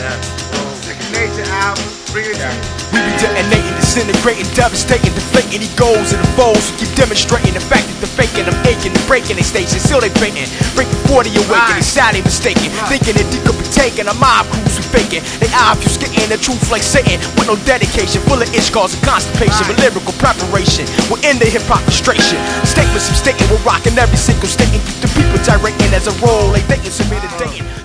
Second Nature album, bring it down. We be detonating, disintegrating, devastating, deflating egos and the foes who keep demonstrating the fact that they're faking. I'm aching and breaking their stations, still they baiting. Break before they awaken, they sad, they mistaken. Thinking that they could be taken, a mob crews who faking. They obfuscating the truth like Satan, with no dedication, full of itch cause and constipation. But lyrical preparation will end the hip-hop frustration. Statements I'm stating, we're rocking every single statement. Keep the people gyrating as a role, like dating, submitted dating.